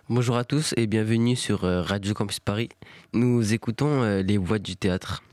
Bonjour à tous et bienvenue sur Radio Campus Paris. Nous écoutons les voix du théâtre.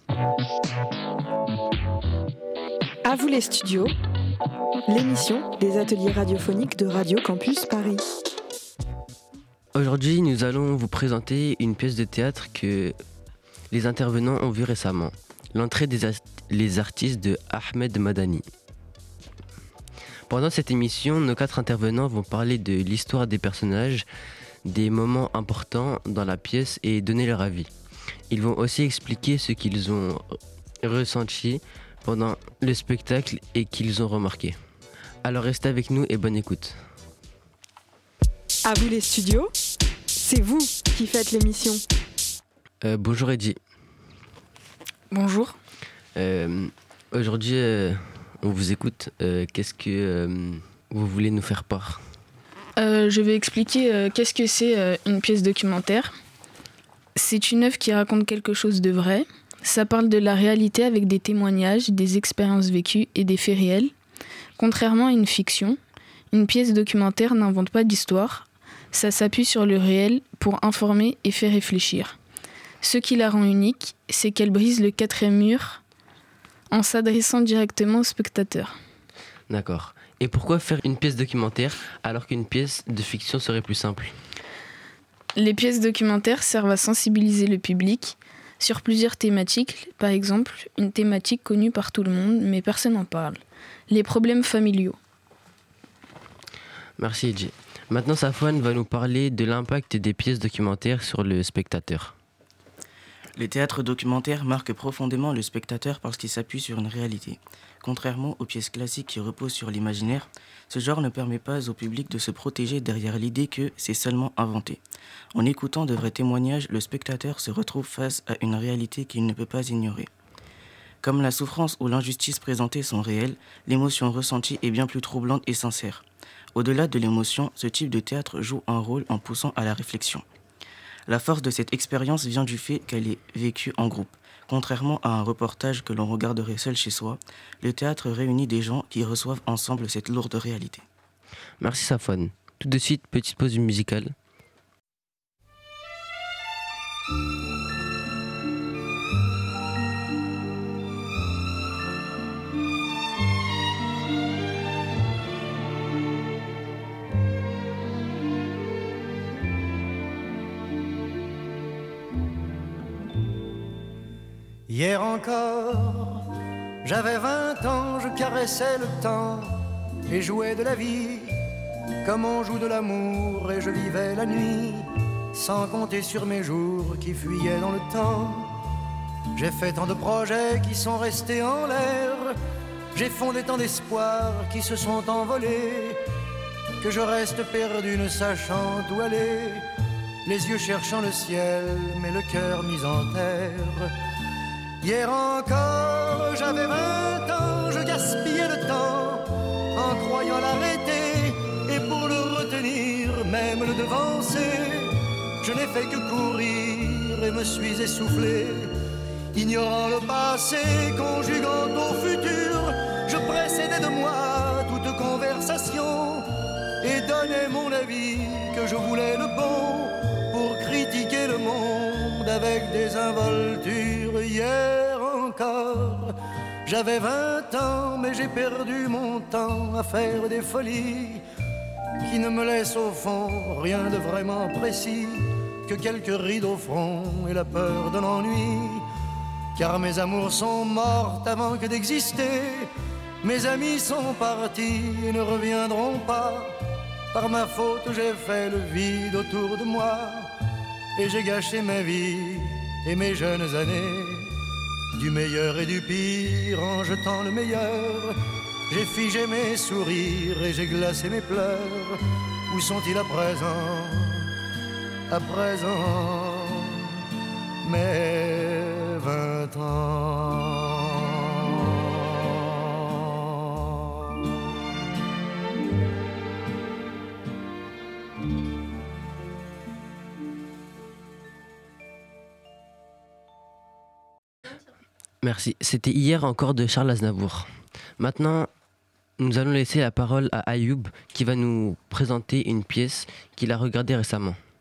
À vous les studios, l'émission des ateliers radiophoniques de Radio Campus Paris. Aujourd'hui, nous allons vous présenter une pièce de théâtre que les intervenants ont vue récemment. L'entrée des artistes de Ahmed Madani. Pendant cette émission, nos 4 intervenants vont parler de l'histoire des personnages, des moments importants dans la pièce et donner leur avis. Ils vont aussi expliquer ce qu'ils ont ressenti pendant le spectacle et qu'ils ont remarqué. Alors restez avec nous et bonne écoute. À vous les studios, c'est vous qui faites l'émission. Bonjour Eddy. Bonjour. Aujourd'hui, on vous écoute. Qu'est-ce que vous voulez nous faire part ? Je vais expliquer qu'est-ce que c'est une pièce documentaire. C'est une œuvre qui raconte quelque chose de vrai. Ça parle de la réalité avec des témoignages, des expériences vécues et des faits réels. Contrairement à une fiction, une pièce documentaire n'invente pas d'histoire. Ça s'appuie sur le réel pour informer et faire réfléchir. Ce qui la rend unique, c'est qu'elle brise le 4e mur en s'adressant directement au spectateur. D'accord. Et pourquoi faire une pièce documentaire alors qu'une pièce de fiction serait plus simple ? Les pièces documentaires servent à sensibiliser le public sur plusieurs thématiques. Par exemple, une thématique connue par tout le monde, mais personne n'en parle. Les problèmes familiaux. Merci Eddy. Maintenant, Safwan va nous parler de l'impact des pièces documentaires sur le spectateur. Les théâtres documentaires marquent profondément le spectateur parce qu'ils s'appuient sur une réalité. Contrairement aux pièces classiques qui reposent sur l'imaginaire, ce genre ne permet pas au public de se protéger derrière l'idée que c'est seulement inventé. En écoutant de vrais témoignages, le spectateur se retrouve face à une réalité qu'il ne peut pas ignorer. Comme la souffrance ou l'injustice présentées sont réelles, l'émotion ressentie est bien plus troublante et sincère. Au-delà de l'émotion, ce type de théâtre joue un rôle en poussant à la réflexion. La force de cette expérience vient du fait qu'elle est vécue en groupe. Contrairement à un reportage que l'on regarderait seul chez soi, le théâtre réunit des gens qui reçoivent ensemble cette lourde réalité. Merci Safwan. Tout de suite, petite pause musicale. Hier encore, j'avais 20 ans, je caressais le temps et jouais de la vie comme on joue de l'amour, et je vivais la nuit sans compter sur mes jours qui fuyaient dans le temps. J'ai fait tant de projets qui sont restés en l'air, j'ai fondé tant d'espoirs qui se sont envolés, que je reste perdu ne sachant où aller, les yeux cherchant le ciel mais le cœur mis en terre. Hier encore, j'avais 20 ans, je gaspillais le temps en croyant l'arrêter, et pour le retenir, même le devancer, je n'ai fait que courir et me suis essoufflé. Ignorant le passé, conjuguant au futur, je précédais de moi toute conversation et donnais mon avis que je voulais le bon pour critiquer le monde avec des involtures. Hier encore, j'avais 20 ans, mais j'ai perdu mon temps à faire des folies qui ne me laissent au fond rien de vraiment précis que quelques rides au front et la peur de l'ennui. Car mes amours sont mortes avant que d'exister, mes amis sont partis et ne reviendront pas. Par ma faute j'ai fait le vide autour de moi, et j'ai gâché ma vie et mes jeunes années. Du meilleur et du pire en jetant le meilleur, j'ai figé mes sourires et j'ai glacé mes pleurs. Où sont-ils à présent? À présent, mes 20 ans. Merci. C'était hier encore de Charles Aznavour. Maintenant, nous allons laisser la parole à Ayoub qui va nous présenter une pièce qu'il a regardée récemment.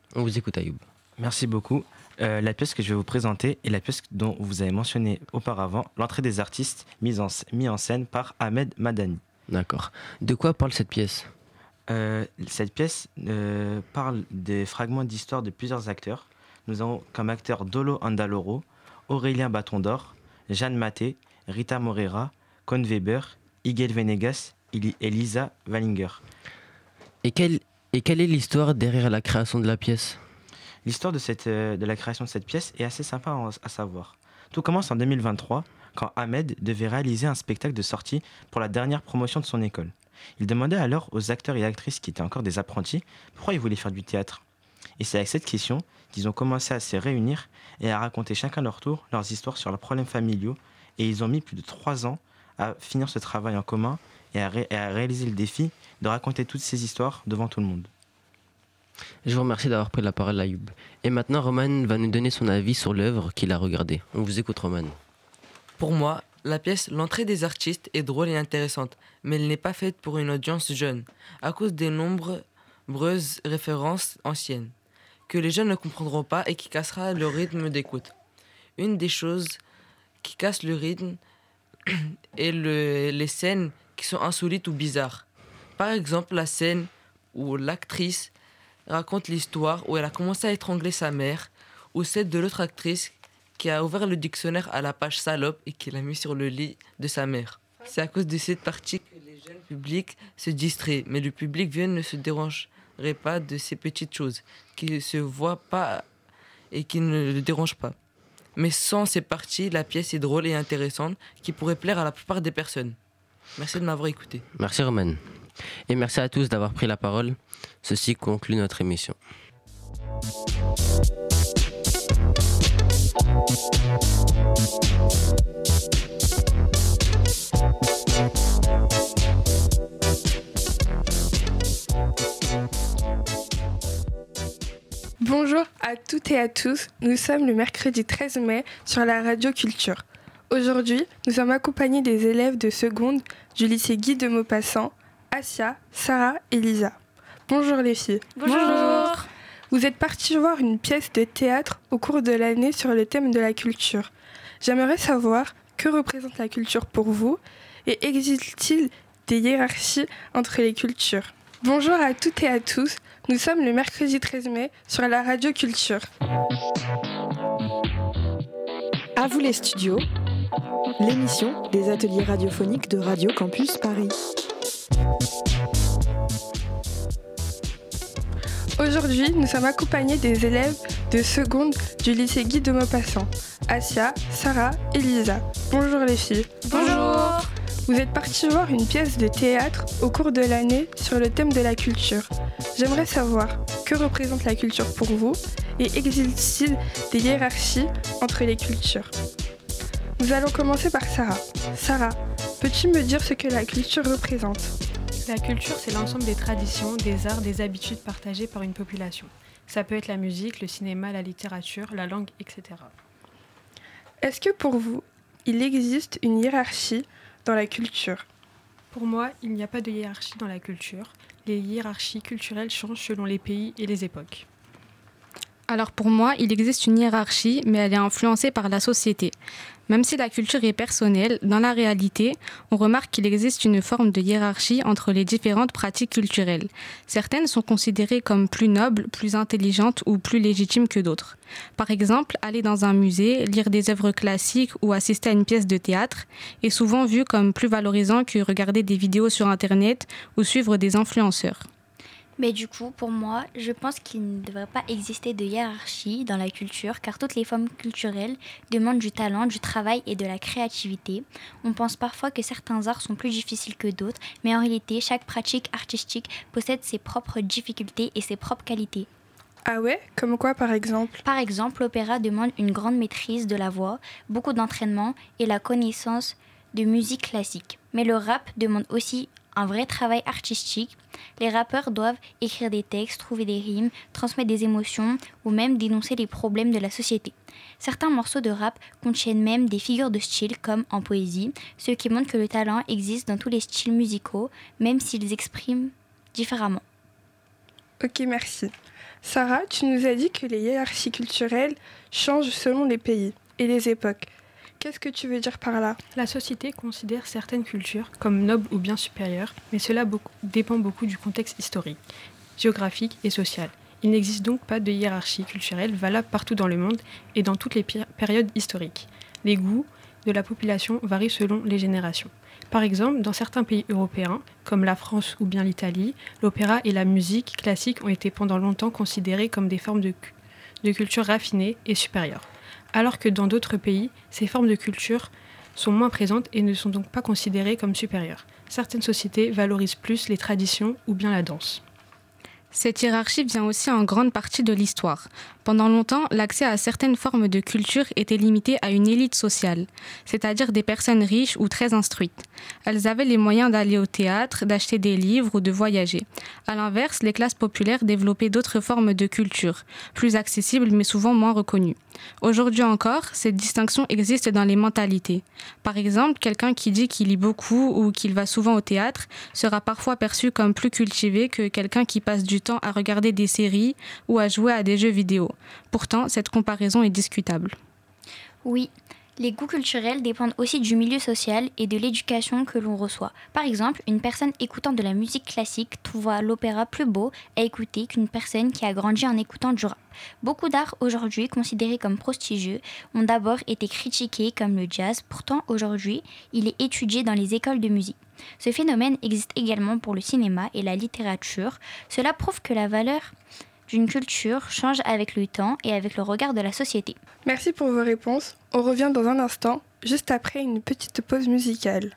On vous écoute, Ayoub. Merci beaucoup. La pièce que je vais vous présenter est la pièce dont vous avez mentionné auparavant, l'entrée des artistes mis en scène par Ahmed Madani. D'accord. De quoi parle cette pièce ? Cette pièce parle des fragments d'histoire de plusieurs acteurs. Nous avons comme acteurs Dolo Andaloro, Aurélien Bâton d'Or, Jeanne Maté, Rita Moreira, Con Weber, Higuel Venegas et Lisa Wallinger. Et quelle est l'histoire derrière la création de la pièce ? L'histoire de la création de cette pièce est assez sympa à savoir. Tout commence en 2023, quand Ahmed devait réaliser un spectacle de sortie pour la dernière promotion de son école. Il demandait alors aux acteurs et actrices qui étaient encore des apprentis pourquoi ils voulaient faire du théâtre. Et c'est avec cette question qu'ils ont commencé à se réunir et à raconter chacun leur tour leurs histoires sur leurs problèmes familiaux. Et ils ont mis plus de 3 ans à finir ce travail en commun et à réaliser le défi de raconter toutes ces histoires devant tout le monde. Je vous remercie d'avoir pris la parole, Ayoub. Et maintenant, Roman va nous donner son avis sur l'œuvre qu'il a regardée. On vous écoute, Roman. Pour moi, la pièce L'entrée des artistes est drôle et intéressante, mais elle n'est pas faite pour une audience jeune, à cause des nombreuses références anciennes, que les jeunes ne comprendront pas et qui cassera le rythme d'écoute. Une des choses qui casse le rythme est les scènes qui sont insolites ou bizarres. Par exemple, la scène où l'actrice raconte l'histoire où elle a commencé à étrangler sa mère, ou celle de l'autre actrice qui a ouvert le dictionnaire à la page salope et qui l'a mis sur le lit de sa mère. C'est à cause de cette partie que les jeunes publics se distraient, mais le public vieux ne se dérangerait pas de ces petites choses qui ne se voient pas et qui ne le dérangent pas. Mais sans ces parties, la pièce est drôle et intéressante qui pourrait plaire à la plupart des personnes. Merci de m'avoir écouté. Merci, Roman. Et merci à tous d'avoir pris la parole. Ceci conclut notre émission. Bonjour à toutes et à tous, nous sommes le mercredi 13 mai sur la Radio Culture. Aujourd'hui, nous sommes accompagnés des élèves de seconde du lycée Guy de Maupassant, Asia, Sarah et Lisa. Bonjour les filles. Bonjour. Vous êtes partis voir une pièce de théâtre au cours de l'année sur le thème de la culture. J'aimerais savoir que représente la culture pour vous et existe-t-il des hiérarchies entre les cultures ? Bonjour à toutes et à tous, nous sommes le mercredi 13 mai sur la Radio Culture. À vous les studios, l'émission des ateliers radiophoniques de Radio Campus Paris. Aujourd'hui, nous sommes accompagnés des élèves de seconde du lycée Guy de Maupassant, Asia, Sarah et Lisa. Bonjour les filles. Bonjour. Vous êtes partis voir une pièce de théâtre au cours de l'année sur le thème de la culture. J'aimerais savoir que représente la culture pour vous et existe-t-il des hiérarchies entre les cultures ? Nous allons commencer par Sarah. Sarah, peux-tu me dire ce que la culture représente ? La culture, c'est l'ensemble des traditions, des arts, des habitudes partagées par une population. Ça peut être la musique, le cinéma, la littérature, la langue, etc. Est-ce que pour vous, il existe une hiérarchie dans la culture ? Pour moi, il n'y a pas de hiérarchie dans la culture. Les hiérarchies culturelles changent selon les pays et les époques. Alors pour moi, il existe une hiérarchie, mais elle est influencée par la société. Même si la culture est personnelle, dans la réalité, on remarque qu'il existe une forme de hiérarchie entre les différentes pratiques culturelles. Certaines sont considérées comme plus nobles, plus intelligentes ou plus légitimes que d'autres. Par exemple, aller dans un musée, lire des œuvres classiques ou assister à une pièce de théâtre est souvent vu comme plus valorisant que regarder des vidéos sur Internet ou suivre des influenceurs. Mais du coup, pour moi, je pense qu'il ne devrait pas exister de hiérarchie dans la culture, car toutes les formes culturelles demandent du talent, du travail et de la créativité. On pense parfois que certains arts sont plus difficiles que d'autres, mais en réalité, chaque pratique artistique possède ses propres difficultés et ses propres qualités. Ah ouais ? Comme quoi par exemple ? Par exemple, l'opéra demande une grande maîtrise de la voix, beaucoup d'entraînement et la connaissance de musique classique. Mais le rap demande aussi un vrai travail artistique. Les rappeurs doivent écrire des textes, trouver des rimes, transmettre des émotions ou même dénoncer les problèmes de la société. Certains morceaux de rap contiennent même des figures de style comme en poésie, ce qui montre que le talent existe dans tous les styles musicaux, même s'ils expriment différemment. Ok, merci. Sarah, tu nous as dit que les hiérarchies culturelles changent selon les pays et les époques. Qu'est-ce que tu veux dire par là? La société considère certaines cultures comme nobles ou bien supérieures, mais cela dépend beaucoup du contexte historique, géographique et social. Il n'existe donc pas de hiérarchie culturelle valable partout dans le monde et dans toutes les périodes historiques. Les goûts de la population varient selon les générations. Par exemple, dans certains pays européens, comme la France ou bien l'Italie, l'opéra et la musique classique ont été pendant longtemps considérés comme des formes de culture raffinées et supérieures. Alors que dans d'autres pays, ces formes de culture sont moins présentes et ne sont donc pas considérées comme supérieures. Certaines sociétés valorisent plus les traditions ou bien la danse. Cette hiérarchie vient aussi en grande partie de l'histoire. Pendant longtemps, l'accès à certaines formes de culture était limité à une élite sociale, c'est-à-dire des personnes riches ou très instruites. Elles avaient les moyens d'aller au théâtre, d'acheter des livres ou de voyager. À l'inverse, les classes populaires développaient d'autres formes de culture, plus accessibles mais souvent moins reconnues. Aujourd'hui encore, cette distinction existe dans les mentalités. Par exemple, quelqu'un qui dit qu'il lit beaucoup ou qu'il va souvent au théâtre sera parfois perçu comme plus cultivé que quelqu'un qui passe du temps à regarder des séries ou à jouer à des jeux vidéo. Pourtant, cette comparaison est discutable. Oui, les goûts culturels dépendent aussi du milieu social et de l'éducation que l'on reçoit. Par exemple, une personne écoutant de la musique classique trouvera l'opéra plus beau à écouter qu'une personne qui a grandi en écoutant du rap. Beaucoup d'arts aujourd'hui considérés comme prestigieux ont d'abord été critiqués comme le jazz, pourtant aujourd'hui, il est étudié dans les écoles de musique. Ce phénomène existe également pour le cinéma et la littérature. Cela prouve que la valeur d'une culture change avec le temps et avec le regard de la société. Merci pour vos réponses. On revient dans un instant, juste après une petite pause musicale.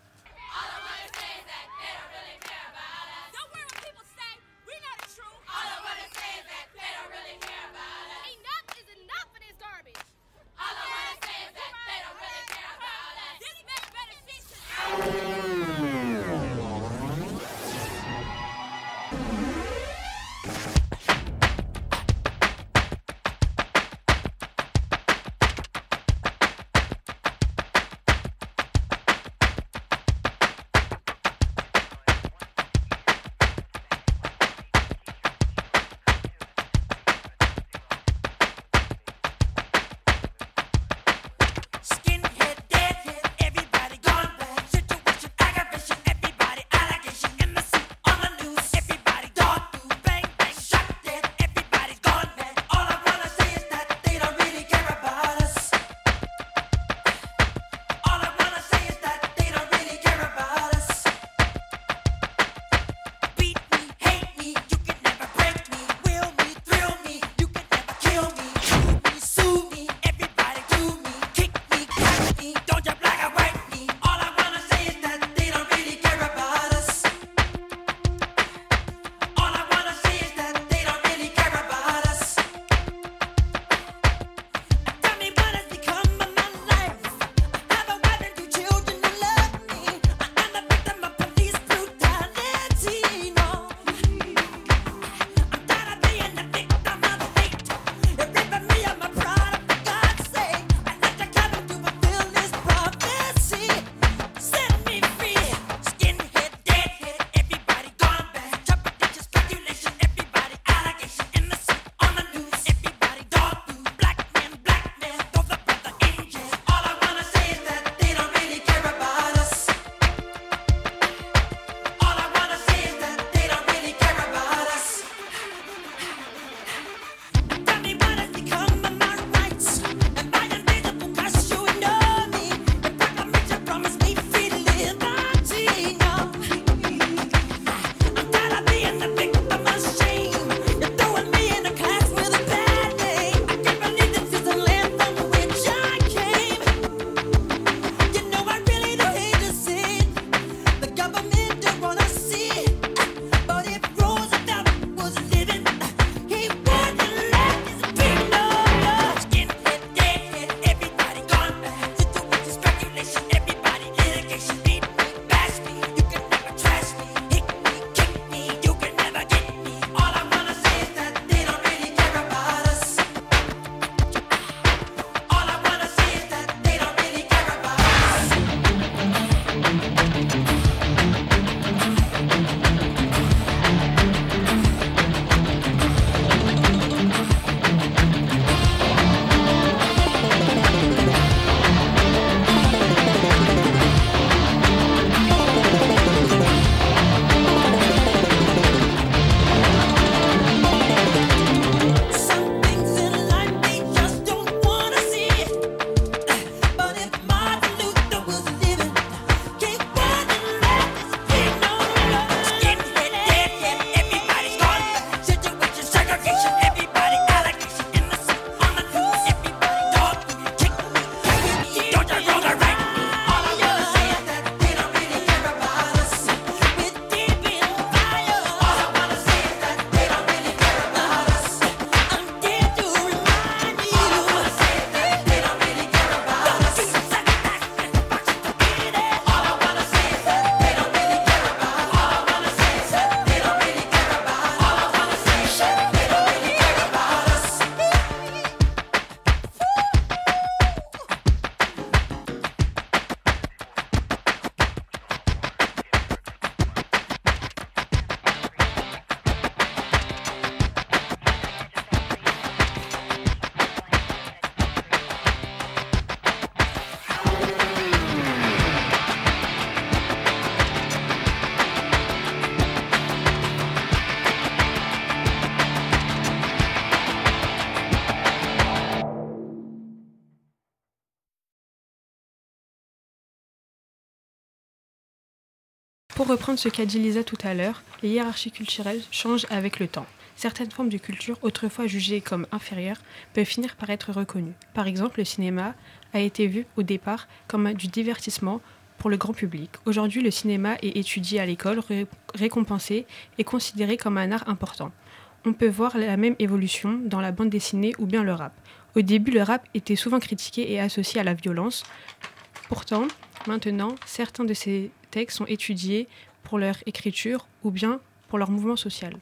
Pour reprendre ce qu'a dit Lisa tout à l'heure, les hiérarchies culturelles changent avec le temps. Certaines formes de culture, autrefois jugées comme inférieures, peuvent finir par être reconnues. Par exemple, le cinéma a été vu au départ comme du divertissement pour le grand public. Aujourd'hui, le cinéma est étudié à l'école, récompensé et considéré comme un art important. On peut voir la même évolution dans la bande dessinée ou bien le rap. Au début, le rap était souvent critiqué et associé à la violence. Pourtant, maintenant, certains de ces textes sont étudiés pour leur écriture ou bien pour leur mouvement social.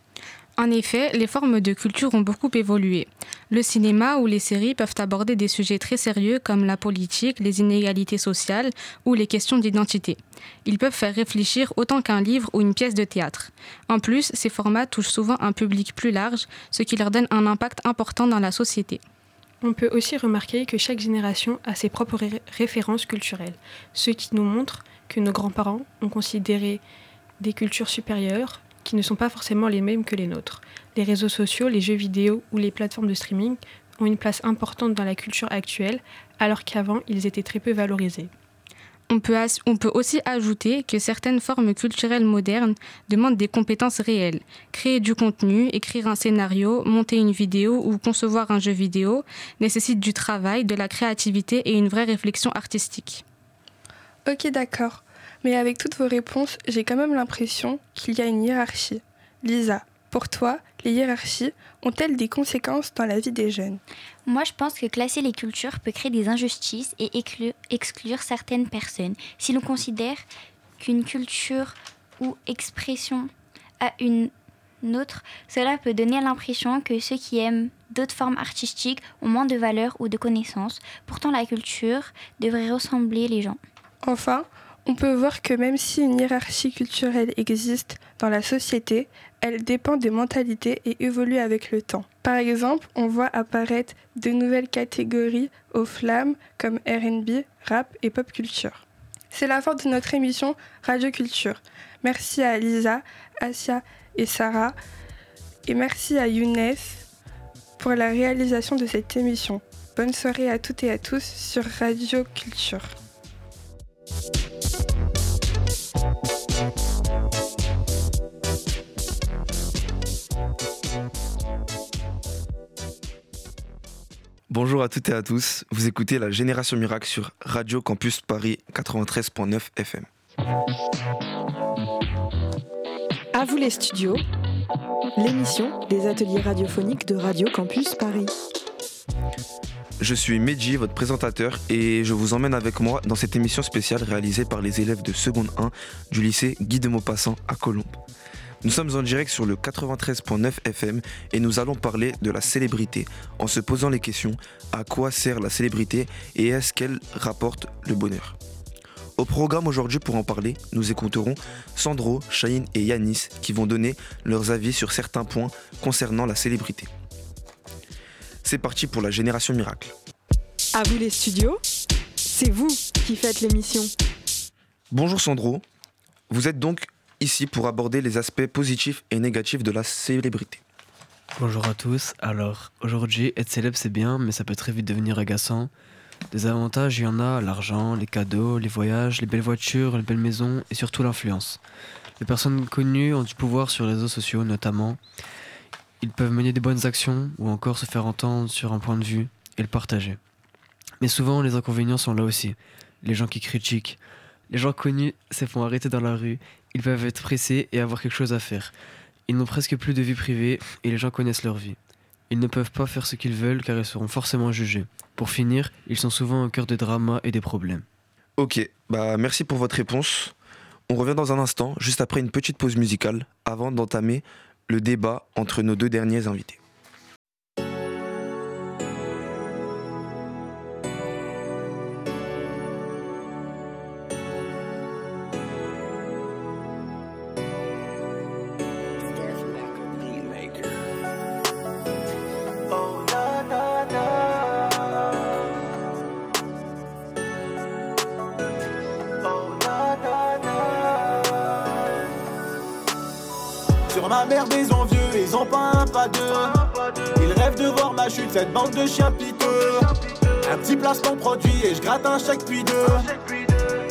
En effet, les formes de culture ont beaucoup évolué. Le cinéma ou les séries peuvent aborder des sujets très sérieux comme la politique, les inégalités sociales ou les questions d'identité. Ils peuvent faire réfléchir autant qu'un livre ou une pièce de théâtre. En plus, ces formats touchent souvent un public plus large, ce qui leur donne un impact important dans la société. On peut aussi remarquer que chaque génération a ses propres références culturelles, ce qui nous montre que nos grands-parents ont considéré des cultures supérieures qui ne sont pas forcément les mêmes que les nôtres. Les réseaux sociaux, les jeux vidéo ou les plateformes de streaming ont une place importante dans la culture actuelle, alors qu'avant, ils étaient très peu valorisés. On peut aussi ajouter que certaines formes culturelles modernes demandent des compétences réelles. Créer du contenu, écrire un scénario, monter une vidéo ou concevoir un jeu vidéo nécessite du travail, de la créativité et une vraie réflexion artistique. Ok, d'accord. Mais avec toutes vos réponses, j'ai quand même l'impression qu'il y a une hiérarchie. Lisa, pour toi, les hiérarchies ont-elles des conséquences dans la vie des jeunes ? Moi, je pense que classer les cultures peut créer des injustices et exclure certaines personnes. Si l'on considère qu'une culture ou expression a une autre, cela peut donner l'impression que ceux qui aiment d'autres formes artistiques ont moins de valeur ou de connaissances. Pourtant, la culture devrait ressembler les gens. Enfin, on peut voir que même si une hiérarchie culturelle existe dans la société, elle dépend des mentalités et évolue avec le temps. Par exemple, on voit apparaître de nouvelles catégories aux flammes comme R&B, rap et pop culture. C'est la fin de notre émission Radio Culture. Merci à Lisa, Asia et Sarah. Et merci à Younes pour la réalisation de cette émission. Bonne soirée à toutes et à tous sur Radio Culture. Bonjour à toutes et à tous, vous écoutez la Génération Miracle sur Radio Campus Paris 93.9 FM. À vous les studios, l'émission des ateliers radiophoniques de Radio Campus Paris. Je suis Medji, votre présentateur, et je vous emmène avec moi dans cette émission spéciale réalisée par les élèves de seconde 1 du lycée Guy de Maupassant à Colombes. Nous sommes en direct sur le 93.9 FM et nous allons parler de la célébrité en se posant les questions: à quoi sert la célébrité et est-ce qu'elle rapporte le bonheur ? Au programme aujourd'hui pour en parler, nous écouterons Sandro, Chahine et Yanis qui vont donner leurs avis sur certains points concernant la célébrité. C'est parti pour la Génération Miracle. À vous les studios, c'est vous qui faites l'émission. Bonjour Sandro, vous êtes donc ici pour aborder les aspects positifs et négatifs de la célébrité. Bonjour à tous, alors aujourd'hui être célèbre c'est bien mais ça peut très vite devenir agaçant. Des avantages il y en a, l'argent, les cadeaux, les voyages, les belles voitures, les belles maisons et surtout l'influence. Les personnes connues ont du pouvoir sur les réseaux sociaux notamment. Ils peuvent mener des bonnes actions ou encore se faire entendre sur un point de vue et le partager. Mais souvent les inconvénients sont là aussi. Les gens qui critiquent. Les gens connus se font arrêter dans la rue. Ils peuvent être pressés et avoir quelque chose à faire. Ils n'ont presque plus de vie privée et les gens connaissent leur vie. Ils ne peuvent pas faire ce qu'ils veulent car ils seront forcément jugés. Pour finir, ils sont souvent au cœur des dramas et des problèmes. Ok, merci pour votre réponse. On revient dans un instant, juste après une petite pause musicale, avant d'entamer le débat entre nos deux derniers invités. Sur ma mère des envieux, ils ont pas un pas deux. Ils rêvent de voir ma chute, cette bande de chiens piteux. Un petit placement produit et je gratte un chèque puis deux.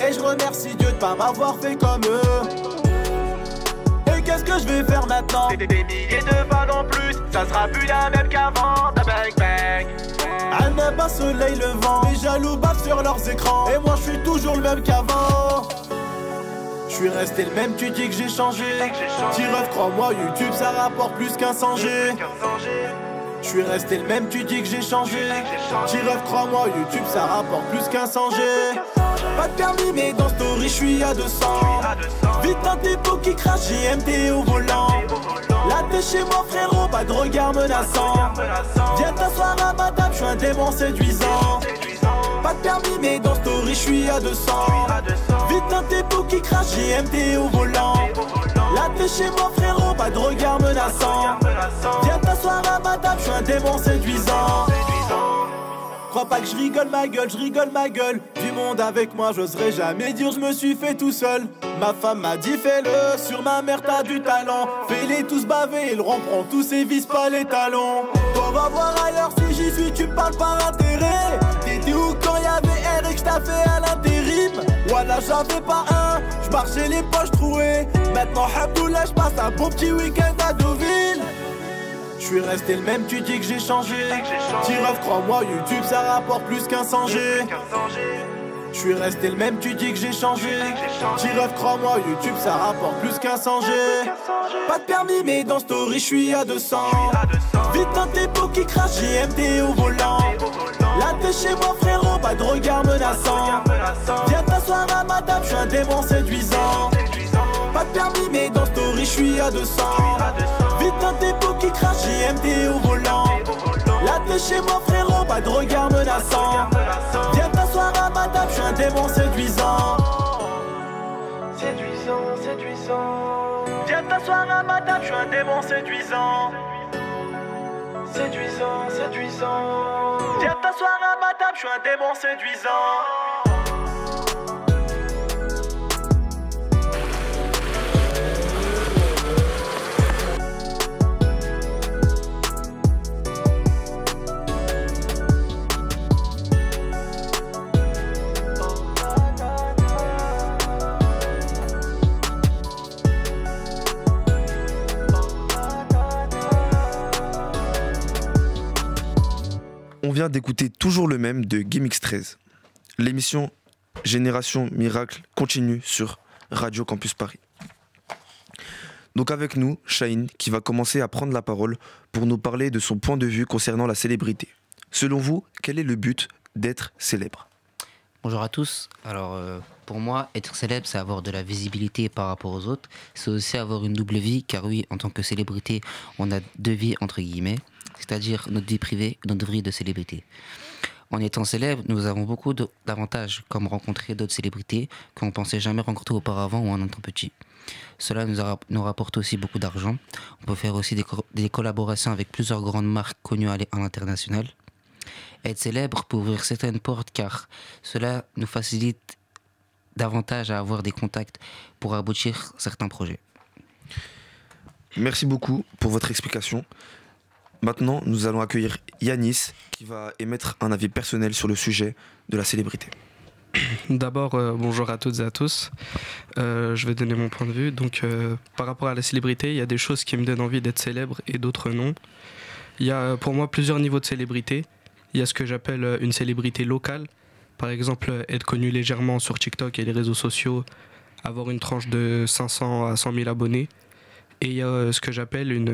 Et je remercie Dieu de pas m'avoir fait comme eux. Et qu'est-ce que je vais faire maintenant? Des milliers de fans en plus, ça sera plus la même qu'avant. Ta bang bang. Un bas soleil levant, les jaloux bavent sur leurs écrans. Et moi je suis toujours le même qu'avant. Je suis resté le même, tu dis que j'ai changé. T-Ref, crois-moi, YouTube ça rapporte plus qu'un 100G. Je suis resté le même, tu dis que j'ai changé. T-Ref, crois-moi, YouTube ça rapporte plus qu'un 100G. Pas de permis mais dans story je suis à 200. Vite un dépôt qui crache, JMT au volant. Là t'es chez moi frérot, pas de regard menaçant. Viens t'asseoir à ma table, je suis un démon séduisant. Pas de permis mais dans story je suis à 200. Vite un dépôt qui crache, JMT au volant. Là t'es chez moi frérot, pas de regard menaçant. Viens t'asseoir à ma table, je suis un démon séduisant. Crois pas que je rigole ma gueule. Du monde avec moi, j'oserais jamais dire je me suis fait tout seul. Ma femme m'a dit fais-le, sur ma mère t'as du talent. Fais-les tous baver, ils rompront tous et visent pas les talons. Toi va voir ailleurs si j'y suis, tu me parles par intérêt. T'étais où quand y'avait R et que j't'a fait à l'intérim? Voilà j'avais pas un, j'marchais les poches trouées. Maintenant Habdoullah j'passe un bon petit week-end à Deauville. Je suis resté le même, tu dis que j'ai changé. T-Ref, crois-moi, YouTube ça rapporte plus qu'un 100G. Je suis resté le même, tu dis que j'ai changé. T-Ref, crois-moi, YouTube ça rapporte plus qu'un 100G. Pas de permis mais dans story je suis à 200. Vite un dépôt qui crache, JMT au volant. Là t'es chez moi frérot, pas de regard menaçant. Viens t'asseoir à ma table, je suis un démon séduisant. Pas de permis mais dans story je suis à 200. Vite un dépôt qui crache, JMT au volant. Là t'es chez moi frérot, pas de regard menaçant. Viens t'asseoir à ma table, je suis un démon séduisant. Séduisant. Viens t'asseoir à ma table, je suis un démon séduisant. Séduisant. Viens t'asseoir à ma table, je suis un démon séduisant. On vient d'écouter Toujours le même de GameX13. L'émission Génération Miracle continue sur Radio Campus Paris. Donc avec nous, Shaheen, qui va commencer à prendre la parole pour nous parler de son point de vue concernant la célébrité. Selon vous, quel est le but d'être célèbre ? Bonjour à tous. Alors pour moi, être célèbre, c'est avoir de la visibilité par rapport aux autres. C'est aussi avoir une double vie, car oui, en tant que célébrité, on a deux vies entre guillemets, c'est-à-dire notre vie privée et notre vie de célébrité. En étant célèbre, nous avons beaucoup d'avantages, comme rencontrer d'autres célébrités qu'on ne pensait jamais rencontrer auparavant ou en étant petit. Cela nous rapporte aussi beaucoup d'argent. On peut faire aussi des collaborations avec plusieurs grandes marques connues à l'international. Être célèbre peut ouvrir certaines portes car cela nous facilite davantage à avoir des contacts pour aboutir certains projets. Merci beaucoup pour votre explication. Maintenant, nous allons accueillir Yanis qui va émettre un avis personnel sur le sujet de la célébrité. D'abord, bonjour à toutes et à tous. Je vais donner mon point de vue. Donc, par rapport à la célébrité, il y a des choses qui me donnent envie d'être célèbre et d'autres non. Il y a pour moi plusieurs niveaux de célébrité. Il y a ce que j'appelle une célébrité locale. Par exemple, être connu légèrement sur TikTok et les réseaux sociaux, avoir une tranche de 500 à 100 000 abonnés. Et il y a ce que j'appelle une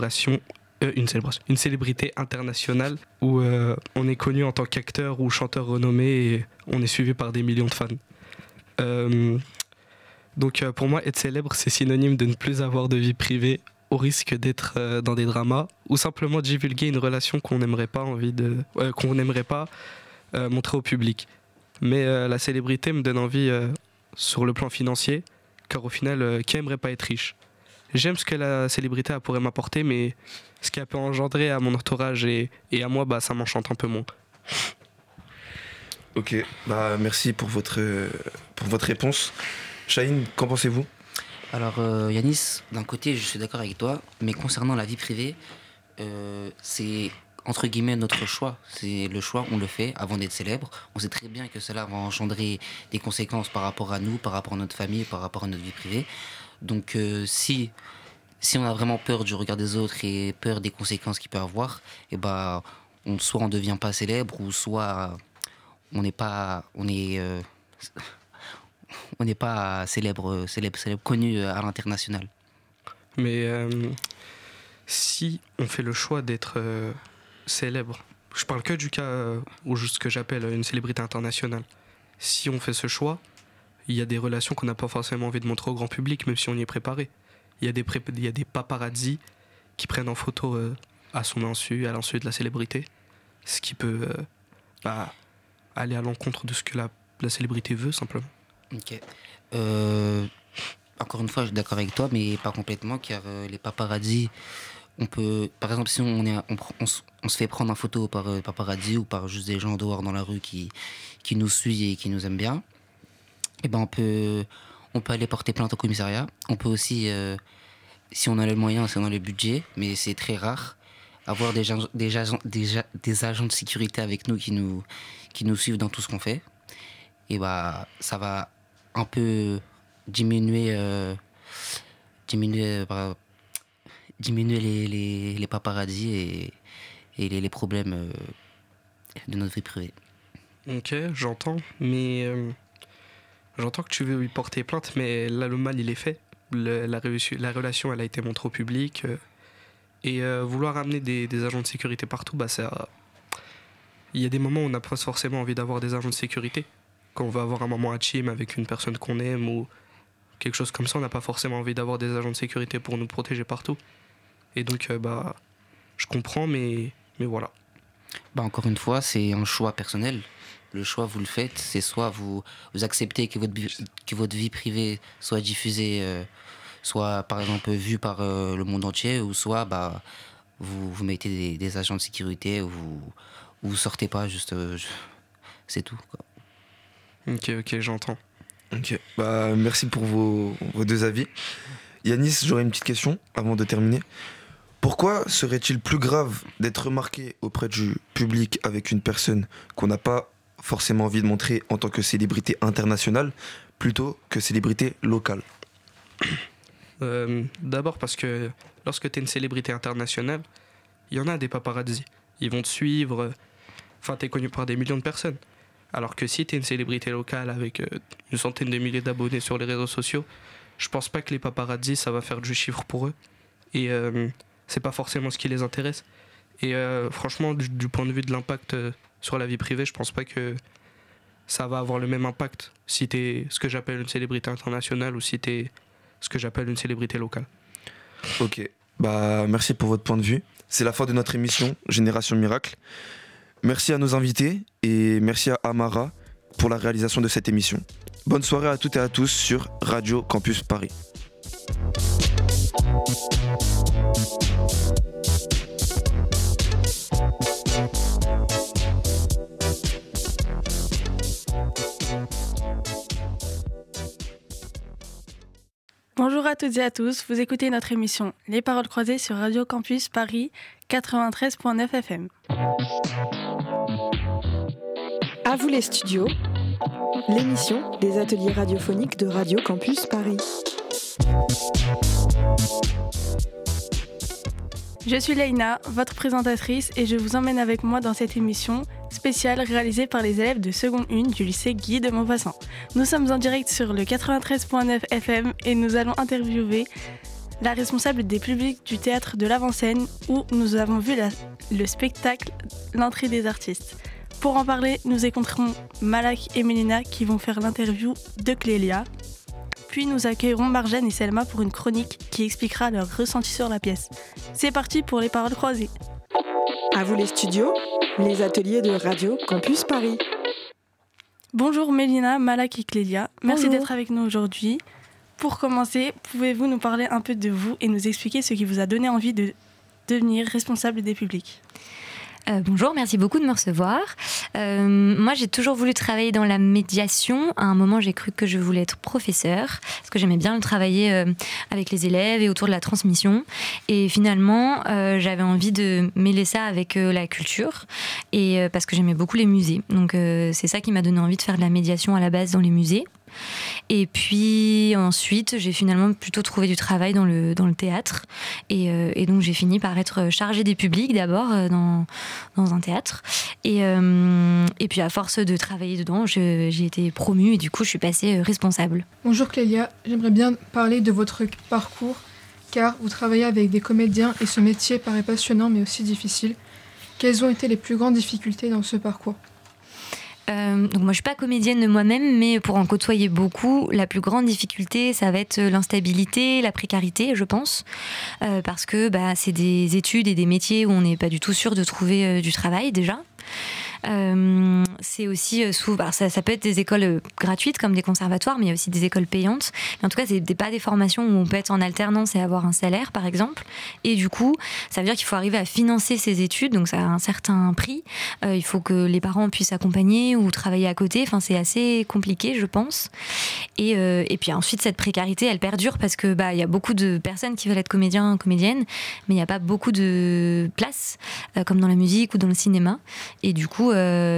célébrité internationale où on est connu en tant qu'acteur ou chanteur renommé et on est suivi par des millions de fans. Donc pour moi, être célèbre, c'est synonyme de ne plus avoir de vie privée au risque d'être dans des dramas ou simplement de divulguer une relation qu'on n'aimerait pas, montrer au public. Mais la célébrité me donne envie sur le plan financier, car au final, qui aimerait pas être riche ? J'aime ce que la célébrité pourrait m'apporter, mais ce qu'elle peut engendrer à mon entourage et à moi, ça m'enchante un peu moins. Ok, merci pour votre réponse. Shaheen, qu'en pensez-vous ? Alors Yanis, d'un côté je suis d'accord avec toi, mais concernant la vie privée, c'est entre guillemets notre choix. C'est le choix, on le fait avant d'être célèbre. On sait très bien que cela va engendrer des conséquences par rapport à nous, par rapport à notre famille, par rapport à notre vie privée. Donc si on a vraiment peur du regard des autres et peur des conséquences qu'il peut avoir, et soit on ne devient pas célèbre, ou soit on n'est pas célèbre, connu à l'international. Mais si on fait le choix d'être célèbre, je parle que du cas ou ce que j'appelle une célébrité internationale. Si on fait ce choix, il y a des relations qu'on n'a pas forcément envie de montrer au grand public, même si on y est préparé. Il y a des paparazzis qui prennent en photo à son insu, à l'insu de la célébrité, ce qui peut aller à l'encontre de ce que la célébrité veut, simplement. Ok. Encore une fois, je suis d'accord avec toi, mais pas complètement, car les paparazzis, on peut, par exemple, si on se fait prendre en photo par paparazzi ou par juste des gens dehors dans la rue qui nous suivent et qui nous aiment bien, et on peut aller porter plainte au commissariat. On peut aussi, si on a les moyens, si on a le budget, mais c'est très rare, avoir des agents de sécurité avec nous qui nous suivent dans tout ce qu'on fait. Et ça va un peu diminuer les paparazzis et les problèmes de notre vie privée. Ok, j'entends, mais j'entends que tu veux lui porter plainte, mais là le mal il est fait. La relation elle a été montrée au public et vouloir amener des agents de sécurité partout, il y a des moments où on n'a pas forcément envie d'avoir des agents de sécurité. Quand on va avoir un moment intime avec une personne qu'on aime ou quelque chose comme ça, on n'a pas forcément envie d'avoir des agents de sécurité pour nous protéger partout. Et donc, je comprends, mais voilà. Encore une fois, c'est un choix personnel. Le choix, vous le faites. C'est soit vous acceptez que votre vie privée soit diffusée, soit par exemple vue par le monde entier, ou soit vous mettez des agents de sécurité, ou vous sortez pas, juste c'est tout, quoi. Ok, j'entends. Ok, merci pour vos deux avis. Yanis, j'aurais une petite question avant de terminer. Pourquoi serait-il plus grave d'être remarqué auprès du public avec une personne qu'on n'a pas forcément envie de montrer en tant que célébrité internationale plutôt que célébrité locale? D'abord parce que lorsque tu es une célébrité internationale, il y en a des paparazzis. Ils vont te suivre, tu es connu par des millions de personnes. Alors que si tu es une célébrité locale avec une centaine de milliers d'abonnés sur les réseaux sociaux, je pense pas que les paparazzis, ça va faire du chiffre pour eux. Et c'est pas forcément ce qui les intéresse. Et franchement, du point de vue de l'impact sur la vie privée, je pense pas que ça va avoir le même impact si tu es ce que j'appelle une célébrité internationale ou si tu es ce que j'appelle une célébrité locale. Ok, merci pour votre point de vue. C'est la fin de notre émission Génération Miracle. Merci à nos invités et merci à Amara pour la réalisation de cette émission. Bonne soirée à toutes et à tous sur Radio Campus Paris. Bonjour à toutes et à tous, vous écoutez notre émission Les Paroles Croisées sur Radio Campus Paris 93.9 FM. À vous les studios, l'émission des ateliers radiophoniques de Radio Campus Paris. Je suis Leïna, votre présentatrice, et je vous emmène avec moi dans cette émission spéciale réalisée par les élèves de seconde 1 du lycée Guy de Maupassant. Nous sommes en direct sur le 93.9 FM et nous allons interviewer la responsable des publics du théâtre de l'Avant-Scène où nous avons vu le spectacle L'entrée des artistes. Pour en parler, nous écouterons Malak et Mélina qui vont faire l'interview de Clélia. Puis nous accueillerons Marjane et Selma pour une chronique qui expliquera leur ressenti sur la pièce. C'est parti pour les paroles croisées. À vous les studios, les ateliers de Radio Campus Paris. Bonjour Mélina, Malak et Clélia. Merci Bonjour. d'être avec nous aujourd'hui. Pour commencer, pouvez-vous nous parler un peu de vous et nous expliquer ce qui vous a donné envie de devenir responsable des publics ? Bonjour, merci beaucoup de me recevoir. Moi, j'ai toujours voulu travailler dans la médiation. À un moment, j'ai cru que je voulais être professeur, parce que j'aimais bien travailler avec les élèves et autour de la transmission. Et finalement, j'avais envie de mêler ça avec la culture, et parce que j'aimais beaucoup les musées. Donc, c'est ça qui m'a donné envie de faire de la médiation à la base dans les musées. Et puis ensuite, j'ai finalement plutôt trouvé du travail dans le théâtre. Et donc, j'ai fini par être chargée des publics d'abord dans un théâtre. Et puis, à force de travailler dedans, j'ai été promue et du coup, je suis passée responsable. Bonjour Clélia, j'aimerais bien parler de votre parcours, car vous travaillez avec des comédiens et ce métier paraît passionnant mais aussi difficile. Quelles ont été les plus grandes difficultés dans ce parcours ? Donc moi je suis pas comédienne de moi-même, mais pour en côtoyer beaucoup, la plus grande difficulté ça va être l'instabilité, la précarité, je pense, parce que c'est des études et des métiers où on n'est pas du tout sûr de trouver du travail déjà. C'est aussi souvent, ça peut être des écoles gratuites comme des conservatoires, mais il y a aussi des écoles payantes. Mais en tout cas, c'est pas des formations où on peut être en alternance et avoir un salaire, par exemple. Et du coup, ça veut dire qu'il faut arriver à financer ces études, donc ça a un certain prix. Il faut que les parents puissent accompagner ou travailler à côté. Enfin, c'est assez compliqué, je pense. Et puis ensuite, cette précarité, elle perdure parce que il y a beaucoup de personnes qui veulent être comédiens, comédiennes, mais il n'y a pas beaucoup de place, comme dans la musique ou dans le cinéma. Et du coup,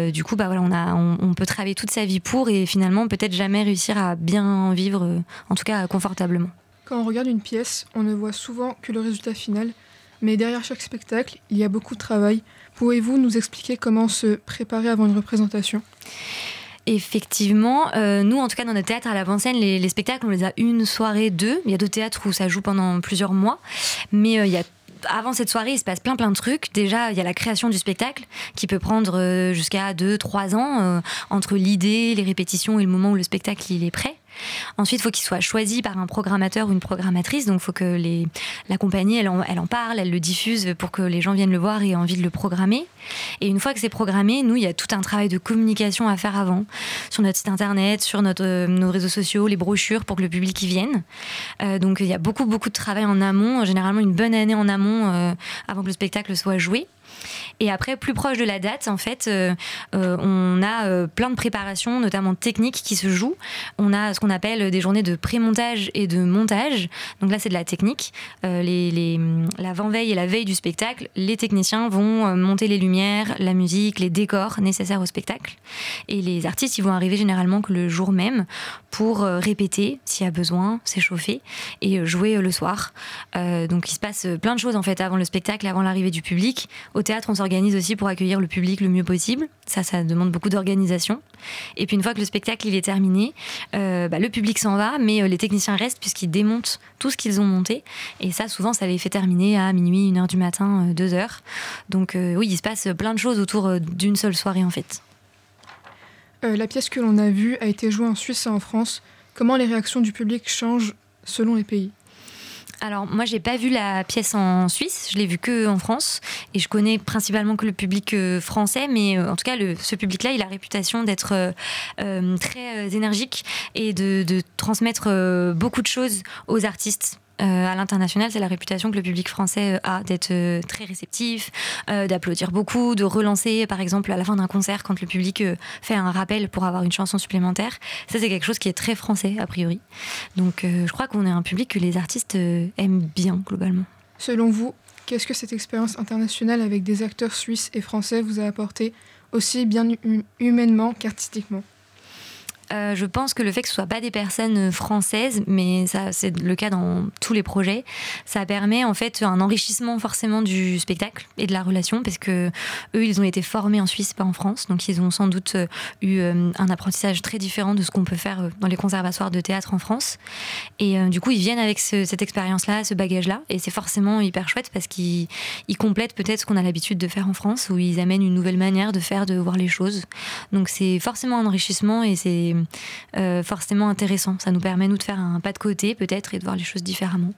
on peut travailler toute sa vie pour et finalement peut-être jamais réussir à bien vivre, en tout cas confortablement. Quand on regarde une pièce, on ne voit souvent que le résultat final, mais derrière chaque spectacle, il y a beaucoup de travail. Pouvez-vous nous expliquer comment se préparer avant une représentation ? Effectivement, nous en tout cas dans notre théâtre à l'avant-scène, les spectacles on les a une soirée, deux. Il y a d'autres théâtres où ça joue pendant plusieurs mois, mais il y a avant cette soirée, il se passe plein de trucs. Déjà, il y a la création du spectacle qui peut prendre jusqu'à 2-3 ans entre l'idée, les répétitions et le moment où le spectacle il est prêt. Ensuite, il faut qu'il soit choisi par un programmateur ou une programmatrice. Donc, il faut que la compagnie, elle en parle, elle le diffuse pour que les gens viennent le voir et aient envie de le programmer. Et une fois que c'est programmé, nous, il y a tout un travail de communication à faire avant, sur notre site internet, sur nos réseaux sociaux, les brochures pour que le public y vienne. Donc, il y a beaucoup de travail en amont, généralement une bonne année en amont avant que le spectacle soit joué. Et après, plus proche de la date, en fait, on a plein de préparations, notamment techniques, qui se jouent. On a ce qu'on appelle des journées de pré-montage et de montage. Donc là, c'est de la technique. L'avant-veille et la veille du spectacle, les techniciens vont monter les lumières, la musique, les décors nécessaires au spectacle. Et les artistes, ils vont arriver généralement que le jour même pour répéter, s'il y a besoin, s'échauffer et jouer le soir. Donc il se passe plein de choses, en fait, avant le spectacle, avant l'arrivée du public. Au théâtre, on s'organise aussi pour accueillir le public le mieux possible. Ça demande beaucoup d'organisation. Et puis une fois que le spectacle il est terminé, le public s'en va, mais les techniciens restent puisqu'ils démontent tout ce qu'ils ont monté. Et ça, souvent, ça les fait terminer à minuit, 1h du matin, 2h. Donc oui, il se passe plein de choses autour d'une seule soirée, en fait. La pièce que l'on a vue a été jouée en Suisse et en France. Comment les réactions du public changent selon les pays ? Alors moi j'ai pas vu la pièce en Suisse, je l'ai vue que en France et je connais principalement que le public français, mais en tout cas ce public-là il a la réputation d'être très énergique et de transmettre beaucoup de choses aux artistes. À l'international, c'est la réputation que le public français a d'être très réceptif, d'applaudir beaucoup, de relancer par exemple à la fin d'un concert quand le public fait un rappel pour avoir une chanson supplémentaire. Ça c'est quelque chose qui est très français a priori. Donc je crois qu'on est un public que les artistes aiment bien globalement. Selon vous, qu'est-ce que cette expérience internationale avec des acteurs suisses et français vous a apporté aussi bien humainement qu'artistiquement ? Je pense que le fait que ce soit pas des personnes françaises, mais ça c'est le cas dans tous les projets, ça permet en fait un enrichissement forcément du spectacle et de la relation, parce que eux ils ont été formés en Suisse, pas en France, donc ils ont sans doute eu un apprentissage très différent de ce qu'on peut faire dans les conservatoires de théâtre en France. Et du coup ils viennent avec cette expérience-là, ce bagage-là, et c'est forcément hyper chouette parce qu'ils complètent peut-être ce qu'on a l'habitude de faire en France, où ils amènent une nouvelle manière de faire, de voir les choses. Donc c'est forcément un enrichissement et c'est forcément intéressant. Ça nous permet, nous, de faire un pas de côté, peut-être, et de voir les choses différemment.